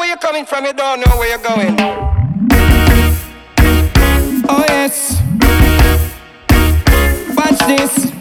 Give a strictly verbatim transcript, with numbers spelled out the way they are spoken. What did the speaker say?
where you're coming from, you don't know where you're going. Oh yes. Watch this.